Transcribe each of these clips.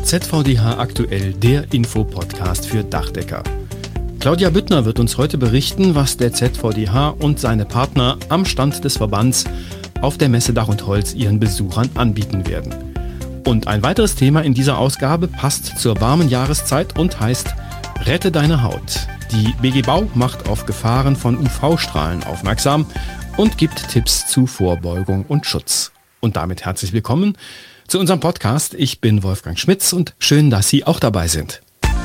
ZVDH aktuell, der Infopodcast für Dachdecker. Claudia Büttner wird uns heute berichten, was der ZVDH und seine Partner am Stand des Verbands auf der Messe Dach und Holz ihren Besuchern anbieten werden. Und ein weiteres Thema in dieser Ausgabe passt zur warmen Jahreszeit und heißt Rette deine Haut. Die BG Bau macht auf Gefahren von UV-Strahlen aufmerksam und gibt Tipps zu Vorbeugung und Schutz. Und damit herzlich willkommen zu unserem Podcast. Ich bin Wolfgang Schmitz und schön, dass Sie auch dabei sind.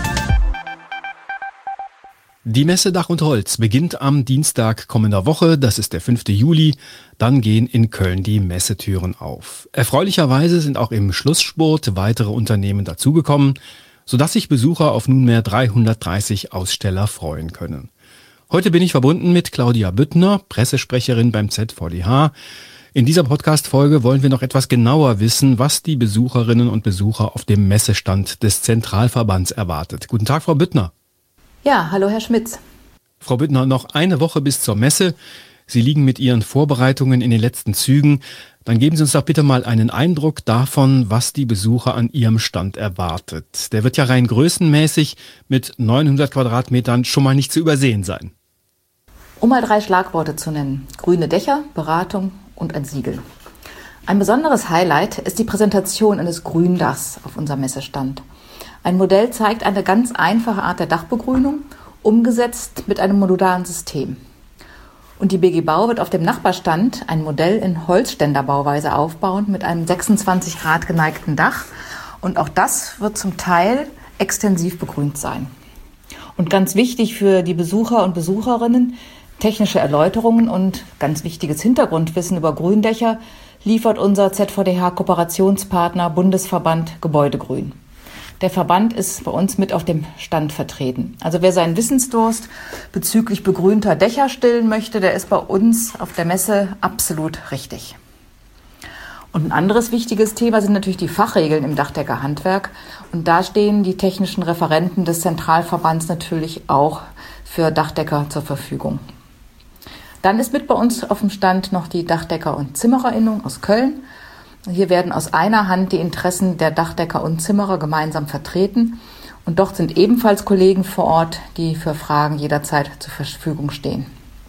Die Messe Dach und Holz beginnt am Dienstag kommender Woche, das ist der 5. Juli. Dann gehen in Köln die Messetüren auf. Erfreulicherweise sind auch im Schlussspurt weitere Unternehmen dazugekommen, sodass sich Besucher auf nunmehr 330 Aussteller freuen können. Heute bin ich verbunden mit Claudia Büttner, Pressesprecherin beim ZVDH. In dieser Podcast-Folge wollen wir noch etwas genauer wissen, was die Besucherinnen und Besucher auf dem Messestand des Zentralverbands erwartet. Guten Tag, Frau Büttner. Ja, hallo Herr Schmitz. Frau Büttner, noch eine Woche bis zur Messe. Sie liegen mit Ihren Vorbereitungen in den letzten Zügen. Dann geben Sie uns doch bitte mal einen Eindruck davon, was die Besucher an Ihrem Stand erwartet. Der wird ja rein größenmäßig mit 900 Quadratmetern schon mal nicht zu übersehen sein. Um mal 3 Schlagworte zu nennen: grüne Dächer, Beratung und ein Siegel. Ein besonderes Highlight ist die Präsentation eines Gründachs auf unserem Messestand. Ein Modell zeigt eine ganz einfache Art der Dachbegrünung, umgesetzt mit einem modularen System. Und die BG Bau wird auf dem Nachbarstand ein Modell in Holzständerbauweise aufbauen mit einem 26 Grad geneigten Dach. Und auch das wird zum Teil extensiv begrünt sein. Und ganz wichtig für die Besucher und Besucherinnen: technische Erläuterungen und ganz wichtiges Hintergrundwissen über Gründächer liefert unser ZVDH-Kooperationspartner Bundesverband Gebäudegrün. Der Verband ist bei uns mit auf dem Stand vertreten. Also wer seinen Wissensdurst bezüglich begrünter Dächer stillen möchte, der ist bei uns auf der Messe absolut richtig. Und ein anderes wichtiges Thema sind natürlich die Fachregeln im Dachdeckerhandwerk. Und da stehen die technischen Referenten des Zentralverbands natürlich auch für Dachdecker zur Verfügung. Dann ist mit bei uns auf dem Stand noch die Dachdecker- und Zimmererinnung aus Köln. Hier werden aus einer Hand die Interessen der Dachdecker und Zimmerer gemeinsam vertreten. Und dort sind ebenfalls Kollegen vor Ort, die für Fragen jederzeit zur Verfügung stehen.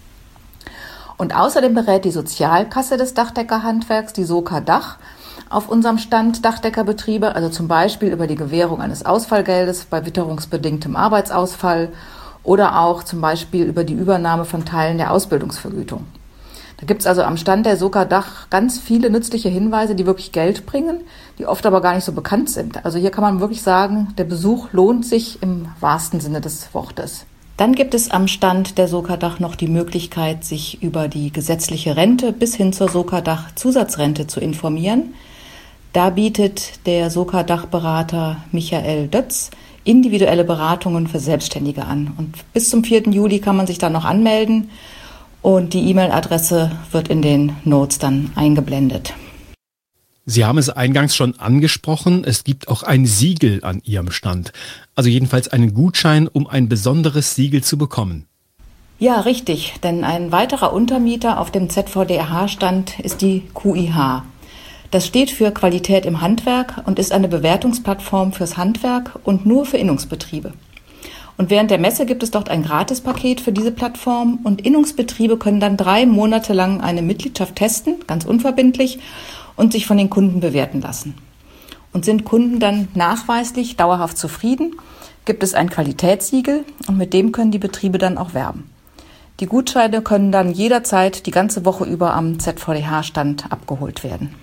Und außerdem berät die Sozialkasse des Dachdeckerhandwerks, die SOKA Dach, auf unserem Stand Dachdeckerbetriebe, also zum Beispiel über die Gewährung eines Ausfallgeldes bei witterungsbedingtem Arbeitsausfall oder auch zum Beispiel über die Übernahme von Teilen der Ausbildungsvergütung. Da gibt es also am Stand der SOKA Dach ganz viele nützliche Hinweise, die wirklich Geld bringen, die oft aber gar nicht so bekannt sind. Also hier kann man wirklich sagen, der Besuch lohnt sich im wahrsten Sinne des Wortes. Dann gibt es am Stand der SOKA Dach noch die Möglichkeit, sich über die gesetzliche Rente bis hin zur SOKA Dach Zusatzrente zu informieren. Da bietet der SOKA Dachberater Michael Dötz individuelle Beratungen für Selbstständige an. Und bis zum 4. Juli kann man sich da noch anmelden. Und die E-Mail-Adresse wird in den Notes dann eingeblendet. Sie haben es eingangs schon angesprochen, es gibt auch ein Siegel an Ihrem Stand. Also jedenfalls einen Gutschein, um ein besonderes Siegel zu bekommen. Ja, richtig, denn ein weiterer Untermieter auf dem ZVDH-Stand ist die QIH. Das steht für Qualität im Handwerk und ist eine Bewertungsplattform fürs Handwerk und nur für Innungsbetriebe. Und während der Messe gibt es dort ein Gratispaket für diese Plattform und Innungsbetriebe können dann 3 Monate lang eine Mitgliedschaft testen, ganz unverbindlich, und sich von den Kunden bewerten lassen. Und sind Kunden dann nachweislich dauerhaft zufrieden, gibt es ein Qualitätssiegel und mit dem können die Betriebe dann auch werben. Die Gutscheine können dann jederzeit die ganze Woche über am ZVDH-Stand abgeholt werden.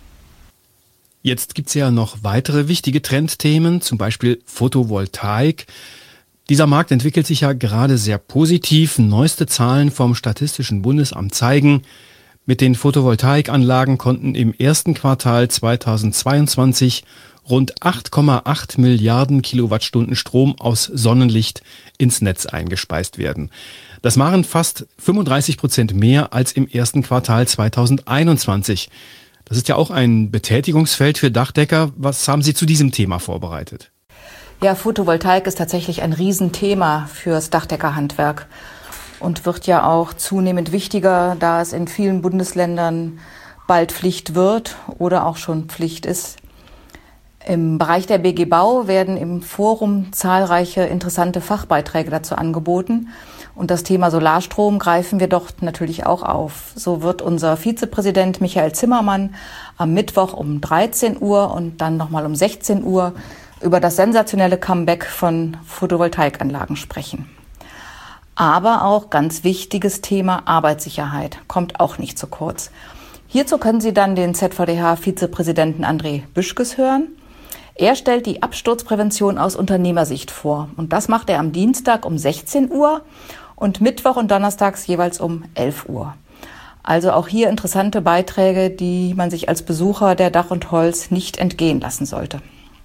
Jetzt gibt es ja noch weitere wichtige Trendthemen, zum Beispiel Photovoltaik. Dieser Markt entwickelt sich ja gerade sehr positiv. Neueste Zahlen vom Statistischen Bundesamt zeigen, mit den Photovoltaikanlagen konnten im ersten Quartal 2022 rund 8,8 Milliarden Kilowattstunden Strom aus Sonnenlicht ins Netz eingespeist werden. Das waren fast 35% mehr als im ersten Quartal 2021. Das ist ja auch ein Betätigungsfeld für Dachdecker. Was haben Sie zu diesem Thema vorbereitet? Ja, Photovoltaik ist tatsächlich ein Riesenthema fürs Dachdeckerhandwerk und wird ja auch zunehmend wichtiger, da es in vielen Bundesländern bald Pflicht wird oder auch schon Pflicht ist. Im Bereich der BG Bau werden im Forum zahlreiche interessante Fachbeiträge dazu angeboten. Und das Thema Solarstrom greifen wir dort natürlich auch auf. So wird unser Vizepräsident Michael Zimmermann am Mittwoch um 13 Uhr und dann nochmal um 16 Uhr über das sensationelle Comeback von Photovoltaikanlagen sprechen. Aber auch ganz wichtiges Thema Arbeitssicherheit kommt auch nicht zu kurz. Hierzu können Sie dann den ZVDH-Vizepräsidenten André Büschkes hören. Er stellt die Absturzprävention aus Unternehmersicht vor. Und das macht er am Dienstag um 16 Uhr und Mittwoch und Donnerstags jeweils um 11 Uhr. Also auch hier interessante Beiträge, die man sich als Besucher der Dach und Holz nicht entgehen lassen sollte.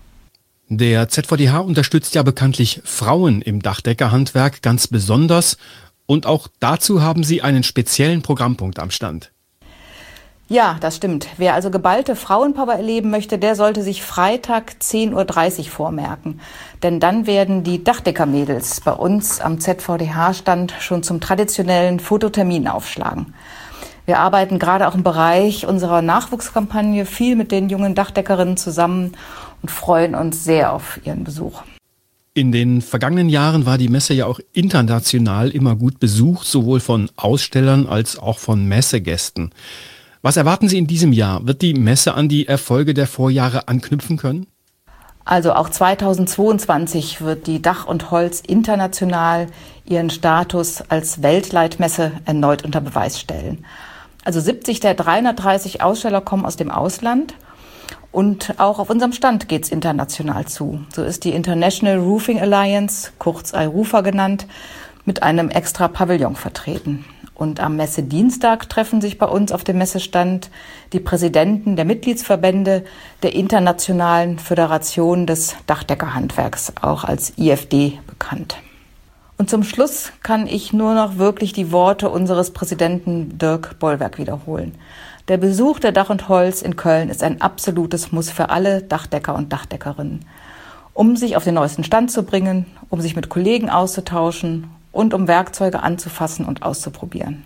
Der ZVDH unterstützt ja bekanntlich Frauen im Dachdeckerhandwerk ganz besonders. Und auch dazu haben Sie einen speziellen Programmpunkt am Stand. Ja, das stimmt. Wer also geballte Frauenpower erleben möchte, der sollte sich Freitag 10.30 Uhr vormerken. Denn dann werden die Dachdeckermädels bei uns am ZVDH-Stand schon zum traditionellen Fototermin aufschlagen. Wir arbeiten gerade auch im Bereich unserer Nachwuchskampagne viel mit den jungen Dachdeckerinnen zusammen und freuen uns sehr auf ihren Besuch. In den vergangenen Jahren war die Messe ja auch international immer gut besucht, sowohl von Ausstellern als auch von Messegästen. Was erwarten Sie in diesem Jahr? Wird die Messe an die Erfolge der Vorjahre anknüpfen können? Also auch 2022 wird die Dach und Holz international ihren Status als Weltleitmesse erneut unter Beweis stellen. Also 70 der 330 Aussteller kommen aus dem Ausland und auch auf unserem Stand geht's international zu. So ist die International Roofing Alliance, kurz IRUFA genannt, mit einem extra Pavillon vertreten. Und am Messedienstag treffen sich bei uns auf dem Messestand die Präsidenten der Mitgliedsverbände der Internationalen Föderation des Dachdeckerhandwerks, auch als IFD bekannt. Und zum Schluss kann ich nur noch wirklich die Worte unseres Präsidenten Dirk Bollwerk wiederholen. Der Besuch der Dach und Holz in Köln ist ein absolutes Muss für alle Dachdecker und Dachdeckerinnen, um sich auf den neuesten Stand zu bringen, um sich mit Kollegen auszutauschen und um Werkzeuge anzufassen und auszuprobieren.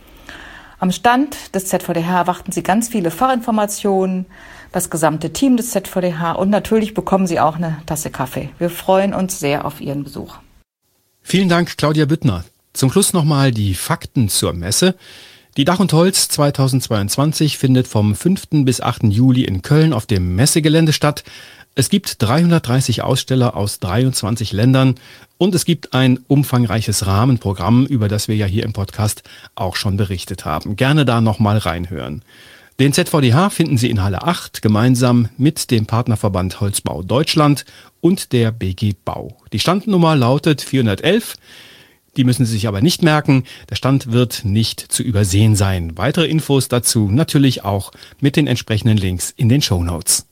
Am Stand des ZVDH erwarten Sie ganz viele Fachinformationen, das gesamte Team des ZVDH und natürlich bekommen Sie auch eine Tasse Kaffee. Wir freuen uns sehr auf Ihren Besuch. Vielen Dank, Claudia Büttner. Zum Schluss nochmal die Fakten zur Messe. Die Dach und Holz 2022 findet vom 5. bis 8. Juli in Köln auf dem Messegelände statt. Es gibt 330 Aussteller aus 23 Ländern und es gibt ein umfangreiches Rahmenprogramm, über das wir ja hier im Podcast auch schon berichtet haben. Gerne da nochmal reinhören. Den ZVDH finden Sie in Halle 8 gemeinsam mit dem Partnerverband Holzbau Deutschland und der BG Bau. Die Standnummer lautet 411. Die müssen Sie sich aber nicht merken. Der Stand wird nicht zu übersehen sein. Weitere Infos dazu natürlich auch mit den entsprechenden Links in den Shownotes.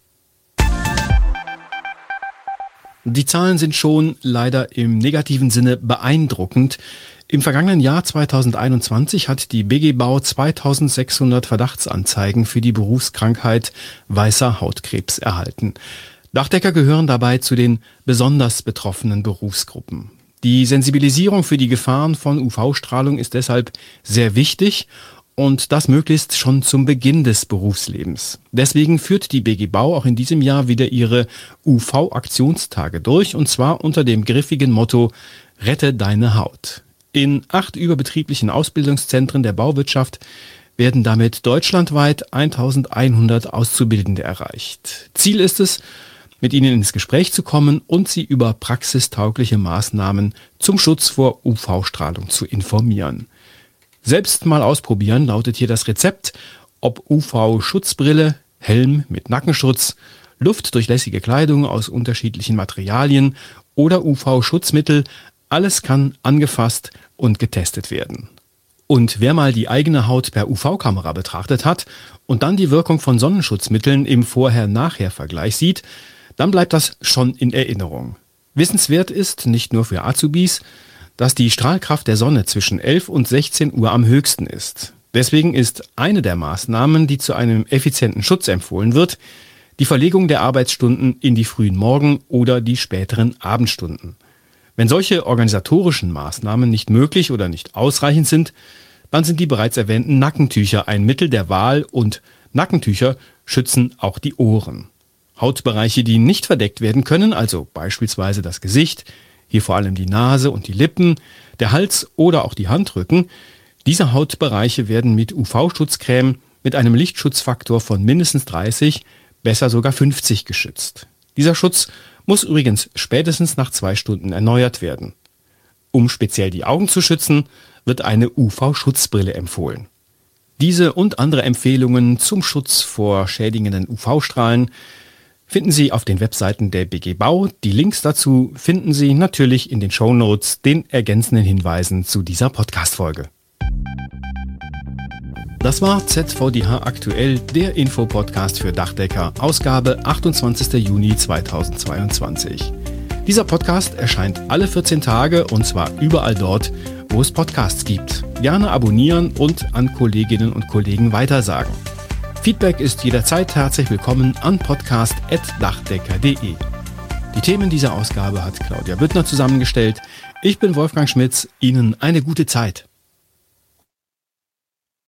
Die Zahlen sind schon leider im negativen Sinne beeindruckend. Im vergangenen Jahr 2021 hat die BG Bau 2600 Verdachtsanzeigen für die Berufskrankheit weißer Hautkrebs erhalten. Dachdecker gehören dabei zu den besonders betroffenen Berufsgruppen. Die Sensibilisierung für die Gefahren von UV-Strahlung ist deshalb sehr wichtig und das möglichst schon zum Beginn des Berufslebens. Deswegen führt die BG Bau auch in diesem Jahr wieder ihre UV-Aktionstage durch und zwar unter dem griffigen Motto Rette deine Haut. In 8 überbetrieblichen Ausbildungszentren der Bauwirtschaft werden damit deutschlandweit 1100 Auszubildende erreicht. Ziel ist es, mit ihnen ins Gespräch zu kommen und sie über praxistaugliche Maßnahmen zum Schutz vor UV-Strahlung zu informieren. Selbst mal ausprobieren lautet hier das Rezept, ob UV-Schutzbrille, Helm mit Nackenschutz, luftdurchlässige Kleidung aus unterschiedlichen Materialien oder UV-Schutzmittel, alles kann angefasst und getestet werden. Und wer mal die eigene Haut per UV-Kamera betrachtet hat und dann die Wirkung von Sonnenschutzmitteln im Vorher-Nachher-Vergleich sieht, dann bleibt das schon in Erinnerung. Wissenswert ist, nicht nur für Azubis, dass die Strahlkraft der Sonne zwischen 11 und 16 Uhr am höchsten ist. Deswegen ist eine der Maßnahmen, die zu einem effizienten Schutz empfohlen wird, die Verlegung der Arbeitsstunden in die frühen Morgen- oder die späteren Abendstunden. Wenn solche organisatorischen Maßnahmen nicht möglich oder nicht ausreichend sind, dann sind die bereits erwähnten Nackentücher ein Mittel der Wahl und Nackentücher schützen auch die Ohren. Hautbereiche, die nicht verdeckt werden können, also beispielsweise das Gesicht, hier vor allem die Nase und die Lippen, der Hals oder auch die Handrücken, diese Hautbereiche werden mit UV-Schutzcreme mit einem Lichtschutzfaktor von mindestens 30, besser sogar 50 geschützt. Dieser Schutz muss übrigens spätestens nach 2 Stunden erneuert werden. Um speziell die Augen zu schützen, wird eine UV-Schutzbrille empfohlen. Diese und andere Empfehlungen zum Schutz vor schädigenden UV-Strahlen finden Sie auf den Webseiten der BG Bau. Die Links dazu finden Sie natürlich in den Shownotes, den ergänzenden Hinweisen zu dieser Podcast-Folge. Das war ZVDH aktuell, der Infopodcast für Dachdecker, Ausgabe 28. Juni 2022. Dieser Podcast erscheint alle 14 Tage und zwar überall dort, wo es Podcasts gibt. Gerne abonnieren und an Kolleginnen und Kollegen weitersagen. Feedback ist jederzeit herzlich willkommen an podcast@dachdecker.de. Die Themen dieser Ausgabe hat Claudia Büttner zusammengestellt. Ich bin Wolfgang Schmitz. Ihnen eine gute Zeit.